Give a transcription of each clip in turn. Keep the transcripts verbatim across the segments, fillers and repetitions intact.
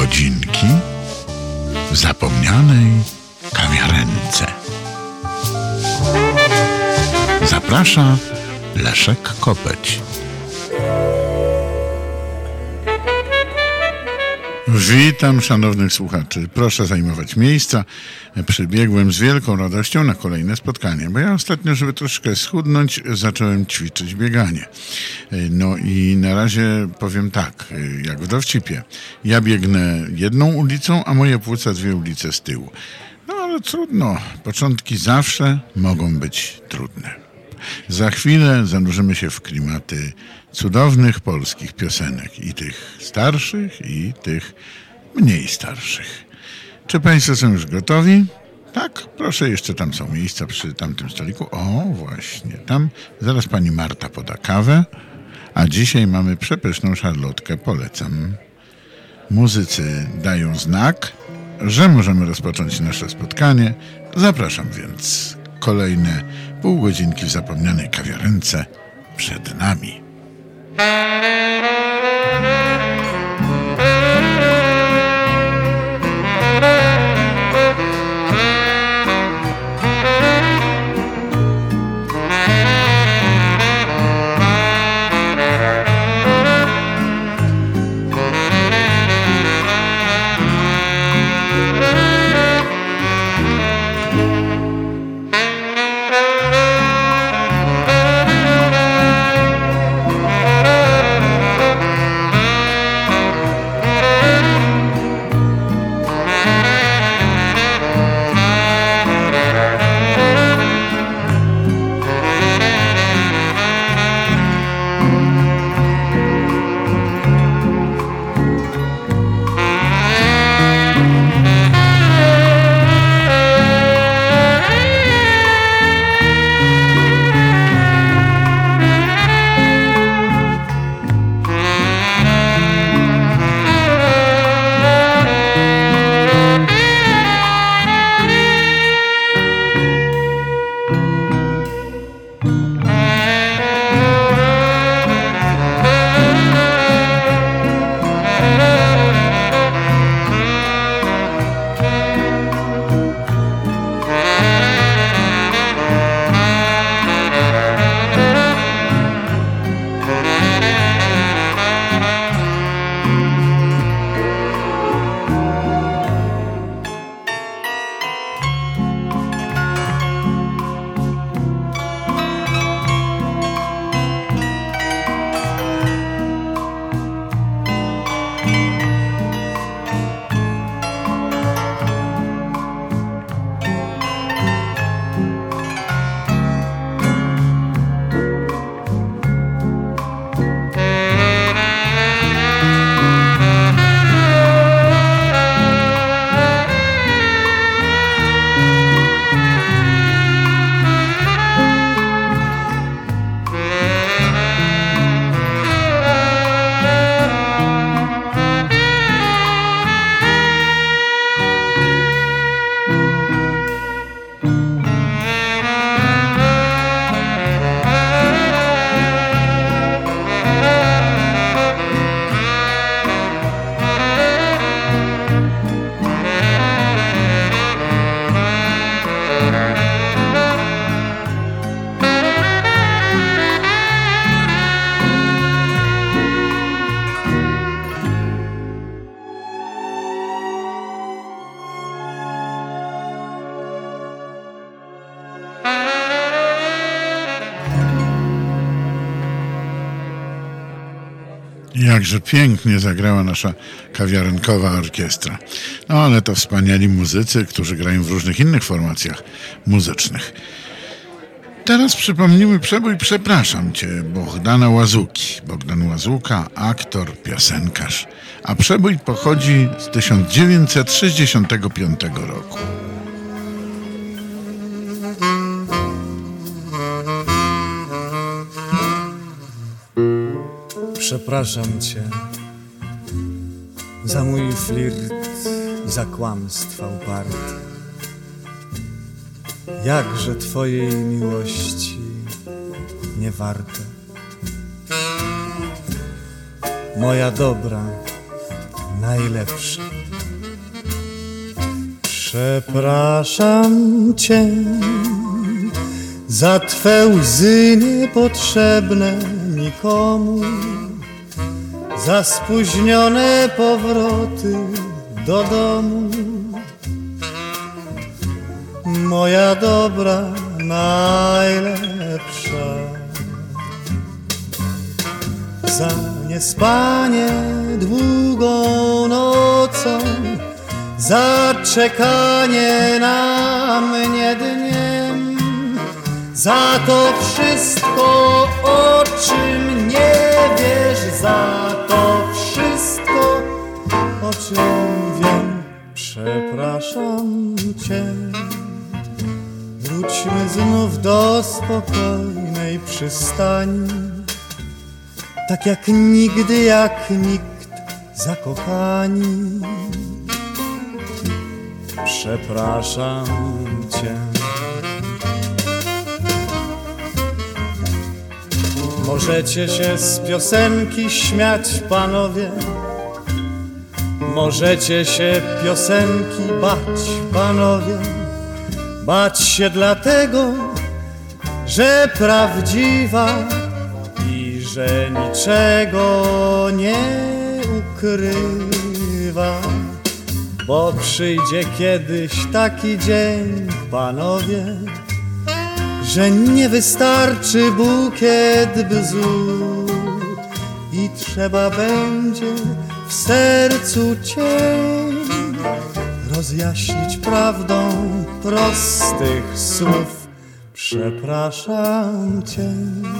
godzinki w zapomnianej kawiarence. Zaprasza Leszek Kopeć. Witam szanownych słuchaczy. Proszę zajmować miejsca. Przybiegłem z wielką radością na kolejne spotkanie, bo ja ostatnio, żeby troszkę schudnąć, zacząłem ćwiczyć bieganie. No i na razie powiem tak, jak w dowcipie. Ja biegnę jedną ulicą, a moje płuca dwie ulice z tyłu. No ale trudno. Początki zawsze mogą być trudne. Za chwilę zanurzymy się w klimaty cudownych polskich piosenek. I tych starszych, i tych mniej starszych. Czy Państwo są już gotowi? Tak? Proszę, jeszcze tam są miejsca przy tamtym stoliku. O, właśnie, tam zaraz pani Marta poda kawę. A dzisiaj mamy przepyszną szarlotkę, polecam. Muzycy dają znak, że możemy rozpocząć nasze spotkanie. Zapraszam więc. Kolejne pół godzinki w zapomnianej kawiarence przed nami. Jakże pięknie zagrała nasza kawiarenkowa orkiestra. No ale to wspaniali muzycy, którzy grają w różnych innych formacjach muzycznych. Teraz przypomnimy przebój Przepraszam Cię Bohdana Łazuki. Bogdan Łazuka, aktor, piosenkarz. A przebój pochodzi z tysiąc dziewięćset sześćdziesiątego piątego roku. Przepraszam Cię za mój flirt i za kłamstwa uparte. Jakże Twojej miłości nie warte. Moja dobra, najlepsza. Przepraszam cię za twe łzy niepotrzebne nikomu, za spóźnione powroty do domu. Moja dobra, najlepsza. Za niespanie długą nocą, za czekanie na mnie dniem, za to wszystko, o czym nie wiesz, za to wszystko, o czym wiem. Przepraszam cię. Wróćmy znów do spokojnej przystani, tak jak nigdy, jak nikt, zakochani. Przepraszam cię. Możecie się z piosenki śmiać, panowie, możecie się piosenki bać, panowie. Bać się dlatego, że prawdziwa i że niczego nie ukrywa. Bo przyjdzie kiedyś taki dzień, panowie, że nie wystarczy bukiet bzu i trzeba będzie w sercu cień rozjaśnić prawdą prostych słów. Przepraszam cię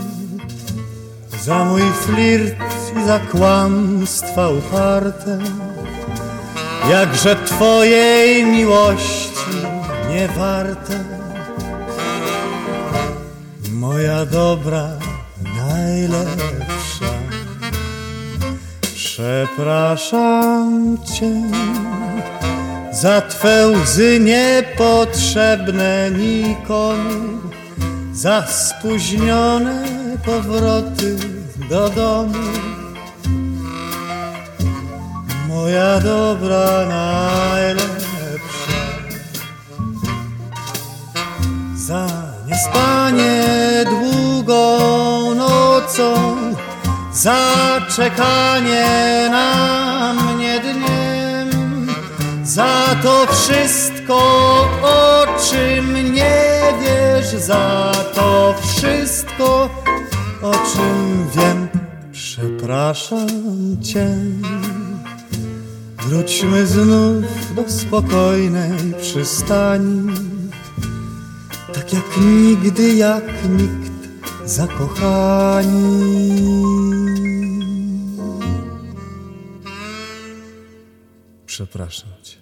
za mój flirt i za kłamstwa uparte, jakże twojej miłości nie warte. Moja dobra, najlepsza. Przepraszam cię za twe łzy niepotrzebne nikomu, za spóźnione powroty do domu. Moja dobra, najlepsza. Za niespanie długą nocą, za czekanie na mnie dniem, za to wszystko, o czym nie wiesz, za to wszystko, o czym wiem. Przepraszam cię. Wróćmy znów do spokojnej przystani, tak jak nigdy, jak nikt, zakochani. Przepraszam cię.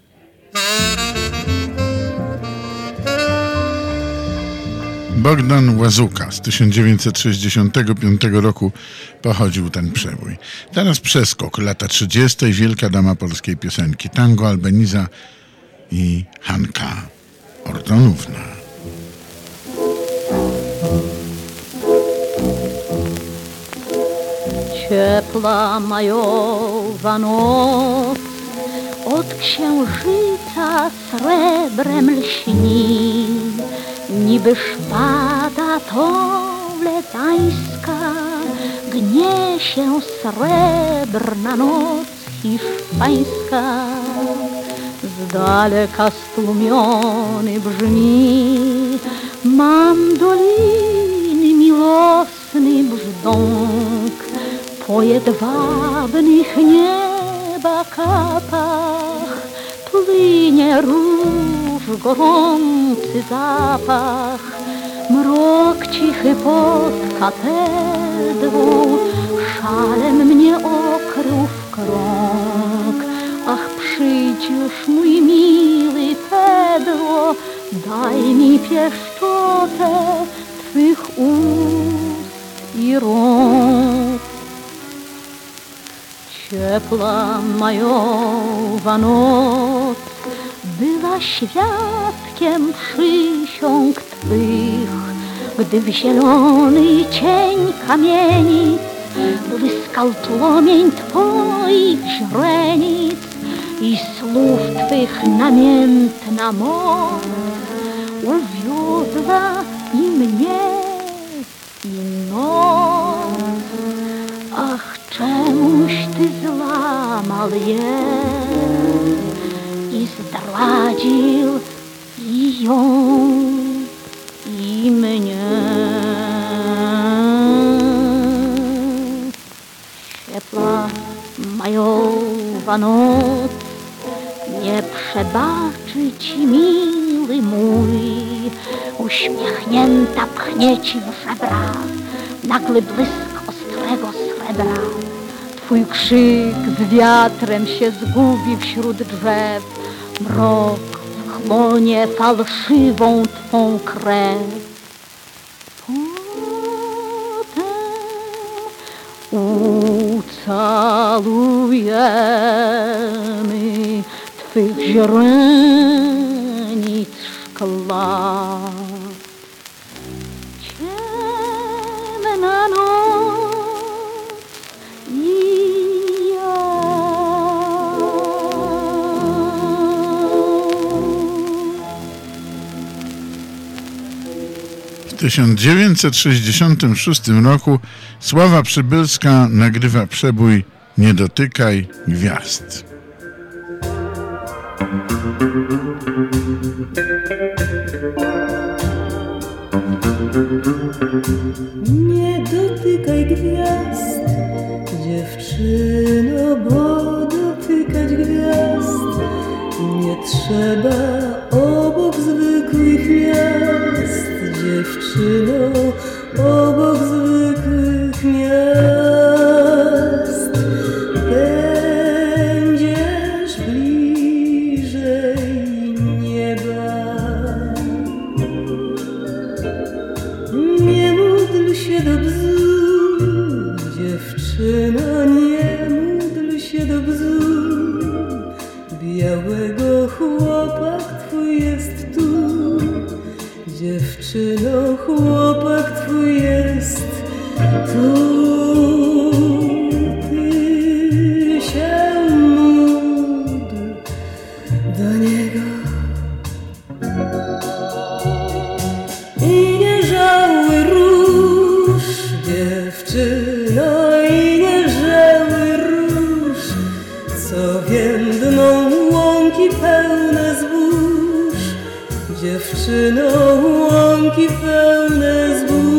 Bogdan Łazuka. Z tysiąc dziewięćset sześćdziesiątego piątego roku pochodził ten przebój. Teraz przeskok. Lata trzydzieste. Wielka dama polskiej piosenki. Tango Albeniza i Hanka Ordonówna. Ciepła majowa noc od księżyca srebrem lśni, niby szpada tole tańska, gnie się srebrna noc hiszpańska. Z daleka stłumiony brzmi mandoliny miłosny brzdąk, po jedwabnych nieba kapach płynie róż gorący zapach. Mrok cichy pod katedrą szalem mnie okrył w krąg. Ach, przyjdź już, mój miły Pedro, daj mi pieszczotę twych ust i rąk. Ciepła majowa noc była świadkiem przysiąg twych, gdy w zielony cień kamienic błyskał płomień twoich źrenic. i słów Twych namiętna moc uwiodła i mnie, i noc. Ach, czemuś Ty złamał je i zdradził i ją, i mnie. Ciepła majowa noc nie przebaczy Ci, miły mój. Uśmiechnięta pchnie Ci w żebra nagły błysk ostrego srebra. Twój krzyk z wiatrem się zgubi wśród drzew, mrok wchłonie fałszywą Twą krew. Ucalujemy Twych źrenic szkła. Ciemna noc i ja. W tysiąc dziewięćset sześćdziesiątym szóstym roku Sława Przybylska nagrywa przebój Nie dotykaj gwiazd. Nie dotykaj gwiazd, dziewczyno, bo dotykać gwiazd nie trzeba obok zwykłych miast, dziewczyno, obok zwykłych miast. Będziesz bliżej nieba. Nie módl się do bzdur, dziewczyno, nie módl się do bzdur. Białego chłopak twój jest tu, dziewczyno, chłopak twój jest tu. Ty się módl do niego i nie żałuj róż, dziewczyno, i nie żałuj róż, co więdną łąki pełne zbóż, dziewczyno, łąki pełne zbóż.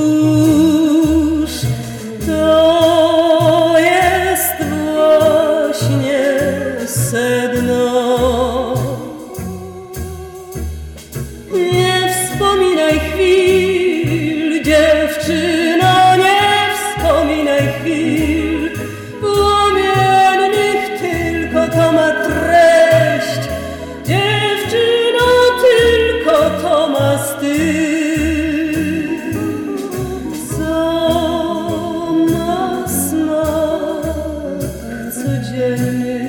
To jest właśnie sedno. Nie wspominaj chwil, dziewczyno, nie wspominaj chwil płomiennych, tylko to ma treść, dziewczyno, tylko to ma styl, co ma smak codzienny.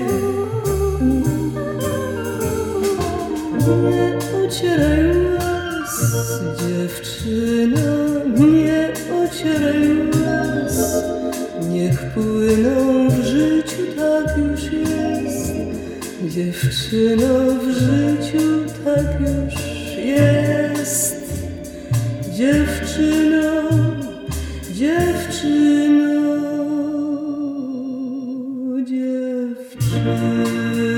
Nie ocieraj łez, dziewczyno, nie ocieraj łez, niech płyną w życiu, tak już jest, dziewczyno, w życiu tak już jest, dziewczyno, dziewczyno, dziewczyno.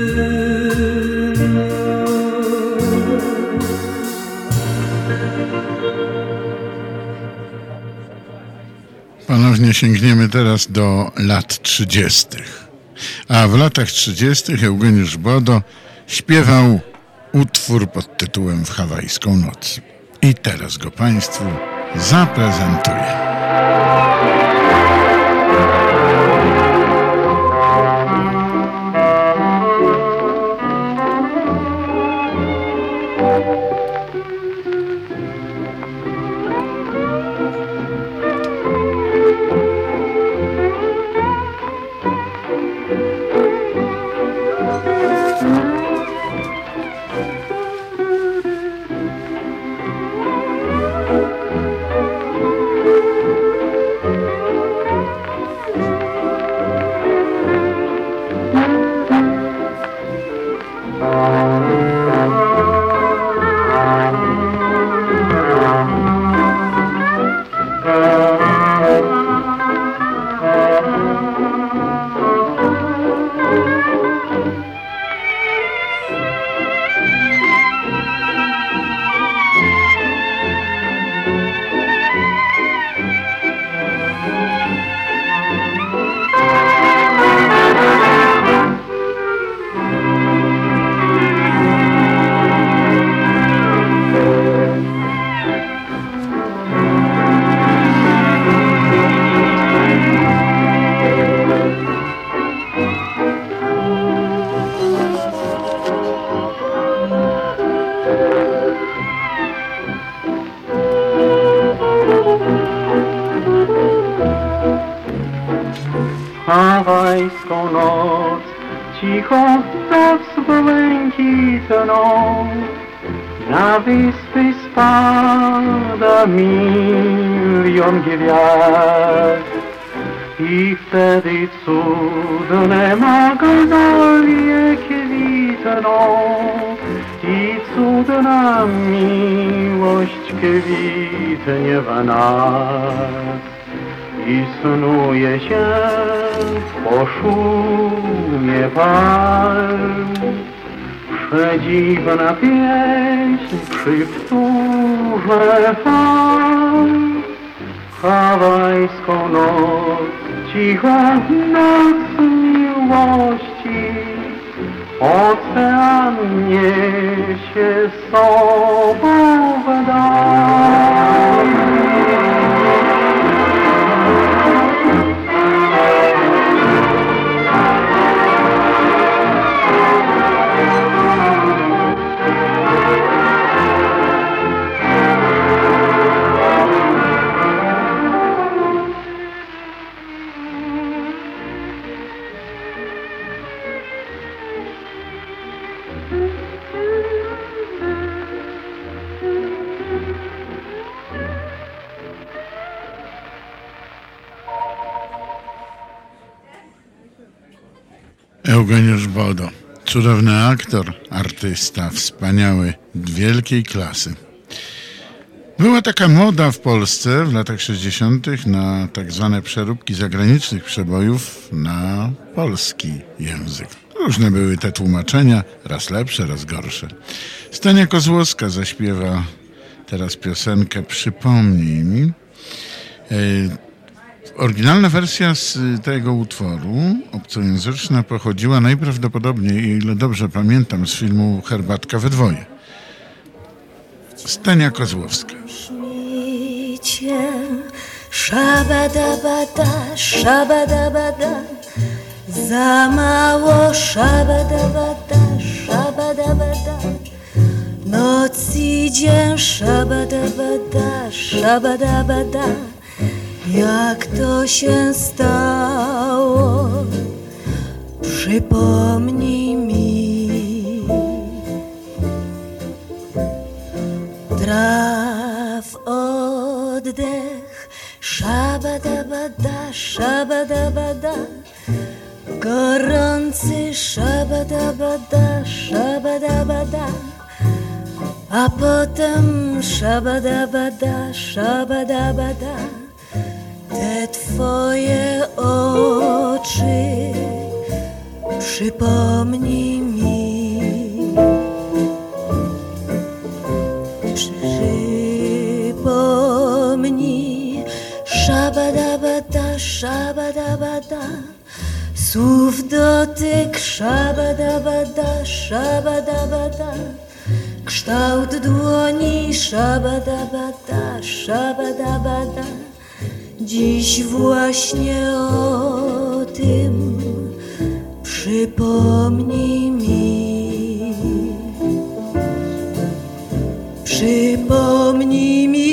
Ponownie sięgniemy teraz do lat trzydziestych. A w latach trzydziestych Eugeniusz Bodo śpiewał utwór pod tytułem W hawajską noc. I teraz go Państwu zaprezentuję. hawajską noc, cichą noc błękitną. Na wyspy spada milion gwiazd i wtedy cudne magnolie kwitną i cudna miłość kwitnie w nas i snuje się po szumie palm. Przedziwna pieśń przy wtórze fal, hawajską noc, cichą noc miłości, ocean niesie z sobą w dal. Eugeniusz Bodo, cudowny aktor, artysta, wspaniały, wielkiej klasy. Była taka moda w Polsce w latach sześćdziesiątych na tak zwane przeróbki zagranicznych przebojów na polski język. Różne były te tłumaczenia, raz lepsze, raz gorsze. Stania Kozłowska zaśpiewa teraz piosenkę Przypomnij mi. Oryginalna wersja z tego utworu, obcojęzyczna, pochodziła najprawdopodobniej, ile dobrze pamiętam, z filmu Herbatka we dwoje. Stania Kozłowska. Śmicie, szabadabada, szabadabada, za mało szabadabada, szabadabada. Noc idzie, szabadabada, szabadabada. Jak to się stało, przypomnij mi. Traf oddech, szabadabada, szabadabada. Gorący szabadabada, szabadabada. A potem szabadabada, szabadabada. Te twoje oczy, przypomnij mi. Przypomnij, szabadabada, szabadabada. Słów dotyk, szabadabada, szabadabada. Kształt dłoni, szabadabada, szabadabada. Dziś właśnie o tym przypomnij mi. Przypomnij mi,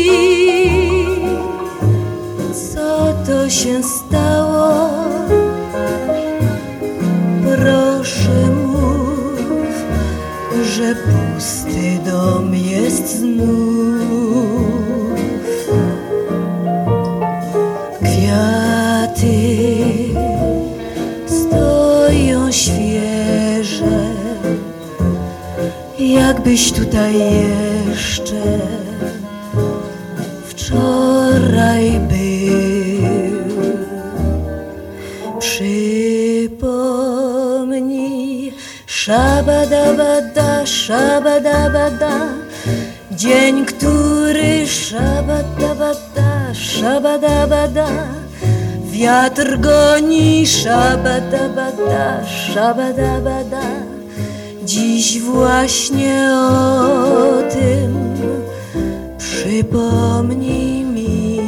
co to się stało. Proszę mów, że pusty dom jest znów. Kwiaty stoją świeże, jakbyś tutaj jeszcze wczoraj był. Przypomnij, szabadabada, szabadabada. Dzień, który szabadabada, szabadabada. Wiatr goni, szabadabada, szabadabada. Dziś właśnie o tym przypomnij mi.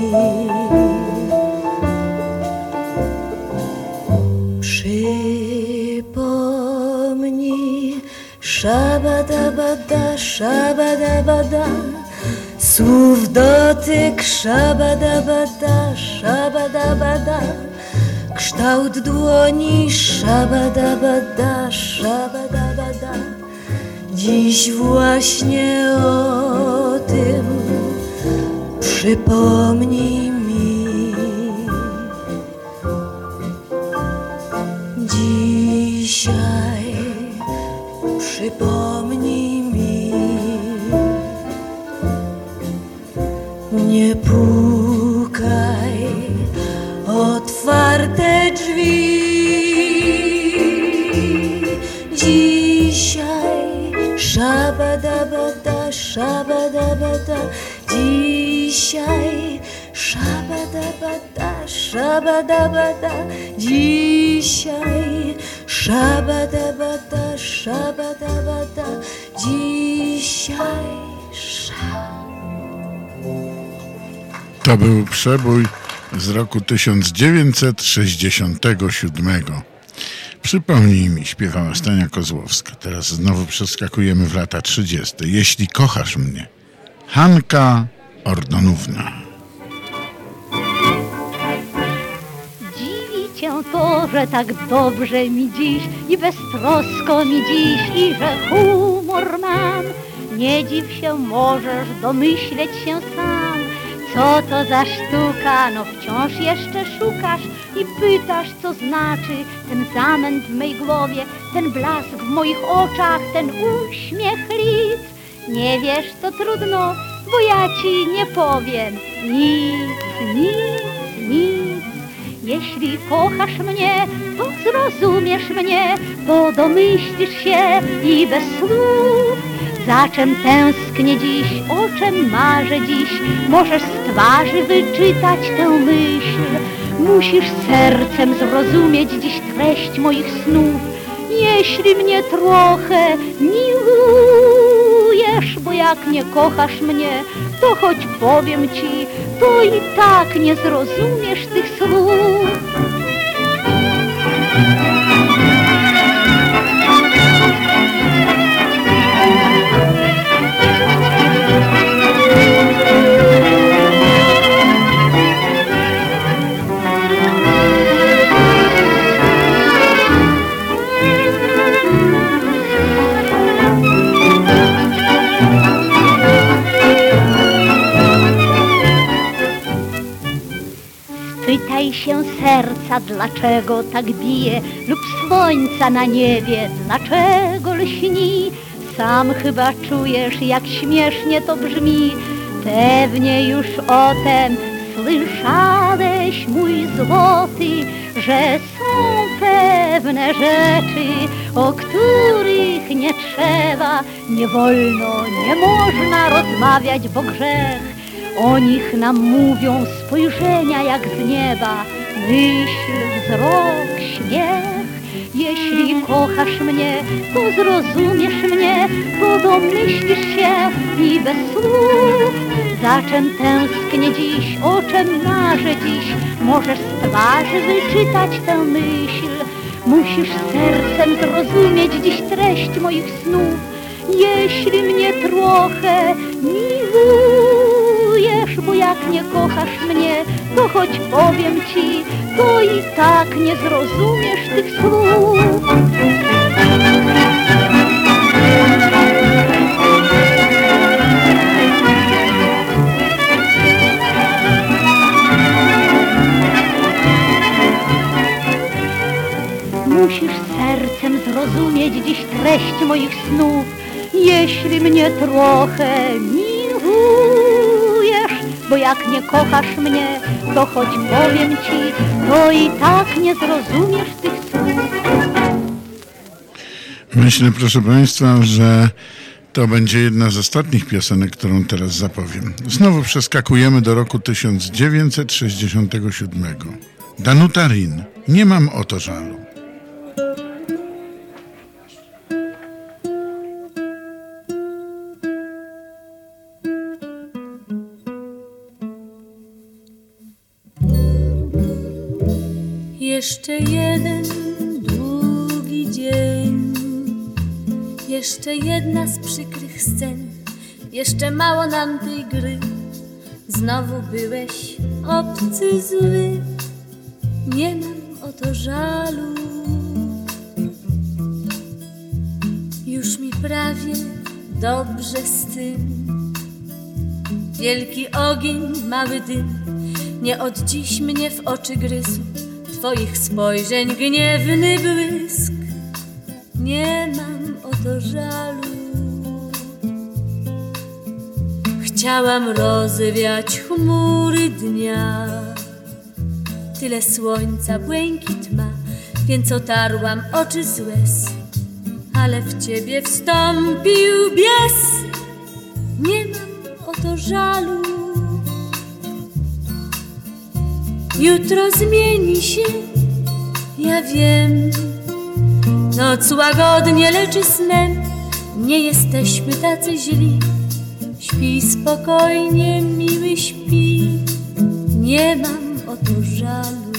Przypomnij, szabadabada, szabadabada. Słów dotyk, szabadabada, szabadabada. Kształt kształt dłoni, szabadabada, szabadabada. Dziś właśnie o tym przypomnij mi. Dzisiaj przypomnij mi. Nie pukaj, otwarte drzwi. Dzisiaj szabadabada, szabadabada. Dzisiaj szabadabada, szabadabada. Dzisiaj szabadabada, szabadabada. Dzisiaj szabadabada. To był przebój z roku tysiąc dziewięćset sześćdziesiątego siódmego. Przypomnij mi, śpiewała Stania Kozłowska. Teraz znowu przeskakujemy w lata trzydzieste. Jeśli kochasz mnie. Hanka Ordonówna. Dziwi cię to, że tak dobrze mi dziś i beztrosko mi dziś i że humor mam. Nie dziw się, możesz domyśleć się sam. Co to za sztuka, no wciąż jeszcze szukasz i pytasz, co znaczy ten zamęt w mej głowie, ten blask w moich oczach, ten uśmiech lic. Nie wiesz, to trudno, bo ja ci nie powiem nic, nic, nic. Jeśli kochasz mnie, to zrozumiesz mnie, to domyślisz się i bez słów. Za czym tęsknię dziś, o czym marzę dziś, możesz z twarzy wyczytać tę myśl. Musisz sercem zrozumieć dziś treść moich snów. Jeśli mnie trochę miłujesz, bo jak nie kochasz mnie, to choć powiem ci, to i tak nie zrozumiesz tych słów. Pytaj się serca, dlaczego tak bije, lub słońca na niebie, dlaczego lśni. Sam chyba czujesz, jak śmiesznie to brzmi. Pewnie już o tem słyszałeś, mój złoty, że są pewne rzeczy, o których nie trzeba, nie wolno, nie można rozmawiać, bo grzech. O nich nam mówią spojrzenia jak z nieba, myśl, wzrok, śmiech. Jeśli kochasz mnie, to zrozumiesz mnie, to domyślisz się i bez słów. Za czym tęsknię dziś, o czym marzę dziś, możesz z twarzy wyczytać tę myśl. Musisz sercem zrozumieć dziś treść moich snów. Jeśli mnie trochę miłujesz, bo jak nie kochasz mnie, to choć powiem ci, to i tak nie zrozumiesz tych słów. Musisz sercem zrozumieć dziś treść moich snów. Jeśli mnie trochę miłujesz, bo jak nie kochasz mnie, to choć powiem ci, to i tak nie zrozumiesz tych słów. Myślę, proszę Państwa, że to będzie jedna z ostatnich piosenek, którą teraz zapowiem. Znowu przeskakujemy do roku tysiąc dziewięćset sześćdziesiątego siódmego. Danuta Rin. Nie mam o to żalu. Jeszcze jeden długi dzień, jeszcze jedna z przykrych scen, jeszcze mało nam tej gry. Znowu byłeś obcy, zły, nie mam o o to żalu. Już mi prawie dobrze z tym. Wielki ogień, mały dym, nie od dziś mnie w oczy gryzł. Twoich spojrzeń gniewny błysk. Nie mam o to żalu. Chciałam rozwiać chmury dnia. Tyle słońca błękit ma, więc otarłam oczy z łez. Ale w ciebie wstąpił bies. Nie mam o to żalu. Jutro zmieni się, ja wiem. Noc łagodnie leczy snem. Nie jesteśmy tacy źli. Śpij spokojnie, miły, śpi. Nie mam o to żalu.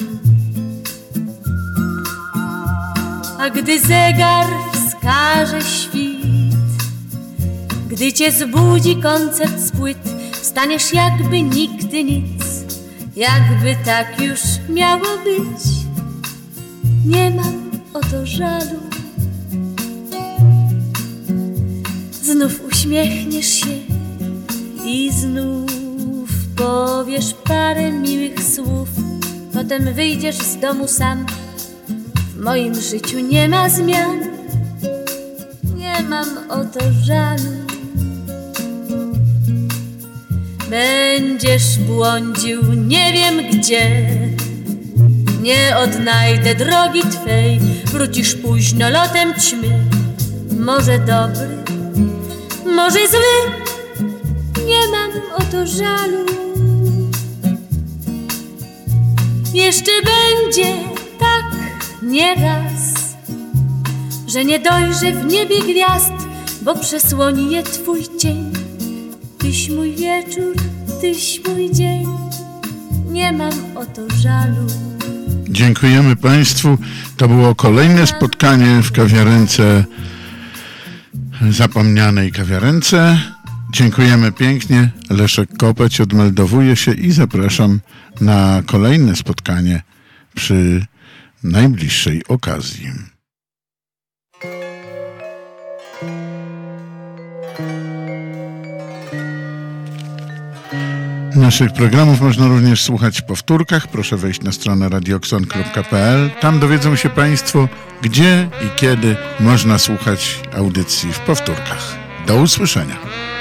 A gdy zegar wskaże świt, gdy cię zbudzi koncert z płyt, staniesz jakby nigdy nic, jakby tak już miało być. Nie mam o to żalu. Znów uśmiechniesz się i znów powiesz parę miłych słów. Potem wyjdziesz z domu sam. W moim życiu nie ma zmian. Nie mam o to żalu. Będziesz błądził nie wiem gdzie. Nie odnajdę drogi twej. Wrócisz późno lotem ćmy. Może dobry, może zły. Nie mam o to żalu. Jeszcze będzie tak nieraz, że nie dojrzę w niebie gwiazd, bo przesłoni je twój cień. Tyś mój wieczór, tyś mój dzień. Nie mam o to żalu. Dziękujemy Państwu. To było kolejne spotkanie w kawiarence, zapomnianej kawiarence. Dziękujemy pięknie. Leszek Kopeć odmeldowuje się i zapraszam na kolejne spotkanie przy najbliższej okazji. Naszych programów można również słuchać w powtórkach. Proszę wejść na stronę radioxon kropka p l. Tam dowiedzą się Państwo, gdzie i kiedy można słuchać audycji w powtórkach. Do usłyszenia.